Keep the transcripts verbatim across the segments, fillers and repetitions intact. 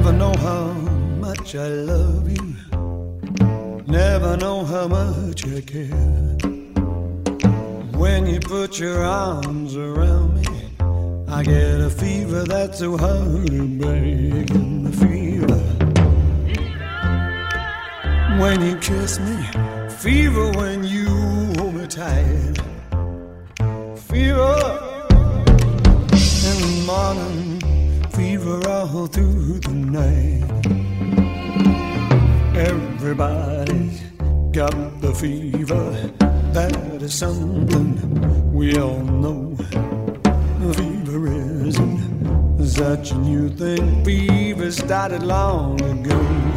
Never know how much I love you. Never know how much I care. When you put your arms around me, I get a fever that's so hard to break. And the fever when you kiss me, fever when you hold me tight, fever in the morning, fever all through the night. Everybody's got the fever. That is something we all know. Fever isn't such a new thing. Fever started long ago.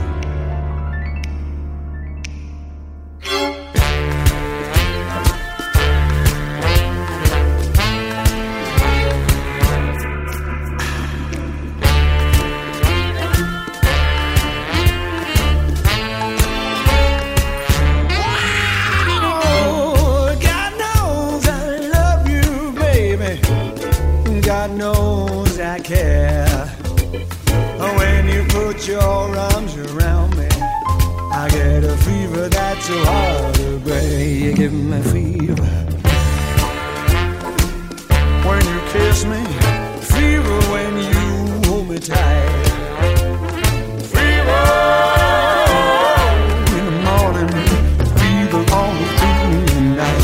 Your arms around me, I get a fever that's so hard to break. You give me fever when you kiss me, fever when you hold me tight, fever in the morning, fever all through the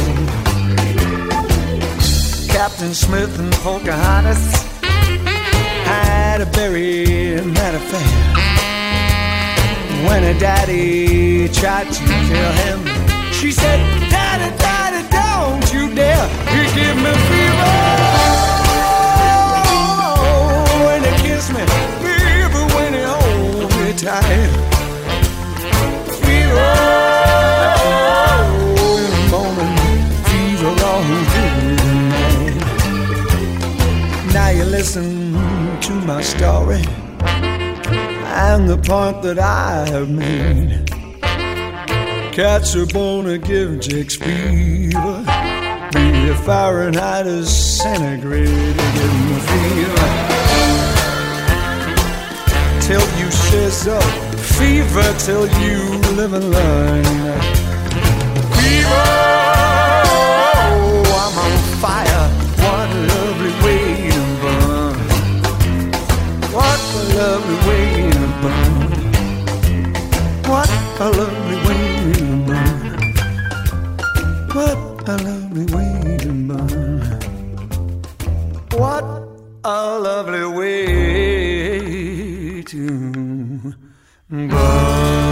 night. Captain Smith and Pocahontas had a very mad affair. When her daddy tried to kill him, she said, Daddy, Daddy, don't you dare. You give me fever when you kiss me, fever when you hold me tight, fever in the morning, fever all through the night. Now you listen to my story and the point that I have made. Cats are born to give chicks fever, be it Fahrenheit or centigrade. Give me fever till you say so, fever till you live and learn. Fever, oh, I'm on fire. What a lovely way to burn. What a lovely way to burn. What a lovely way to burn. What a lovely way to burn. What a lovely way to burn.